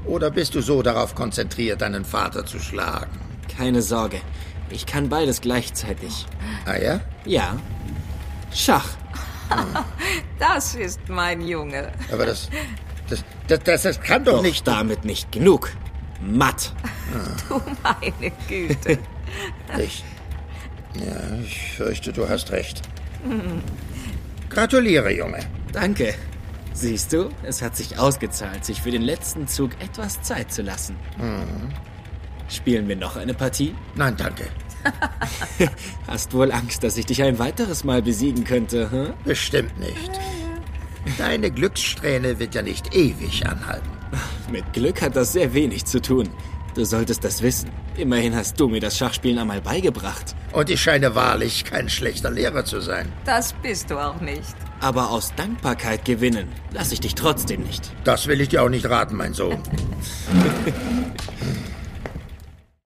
Oder bist du so darauf konzentriert, deinen Vater zu schlagen? Keine Sorge, ich kann beides gleichzeitig. Ah ja? Ja. Schach. Das ist mein Junge. Aber das kann doch nicht... damit nicht genug. Matt. Du meine Güte. Ich fürchte, du hast recht. Gratuliere, Junge. Danke. Siehst du, es hat sich ausgezahlt, sich für den letzten Zug etwas Zeit zu lassen. Spielen wir noch eine Partie? Nein, danke. Hast wohl Angst, dass ich dich ein weiteres Mal besiegen könnte, hm? Bestimmt nicht. Deine Glückssträhne wird ja nicht ewig anhalten. Mit Glück hat das sehr wenig zu tun. Du solltest das wissen. Immerhin hast du mir das Schachspielen einmal beigebracht. Und ich scheine wahrlich kein schlechter Lehrer zu sein. Das bist du auch nicht. Aber aus Dankbarkeit gewinnen lasse ich dich trotzdem nicht. Das will ich dir auch nicht raten, mein Sohn.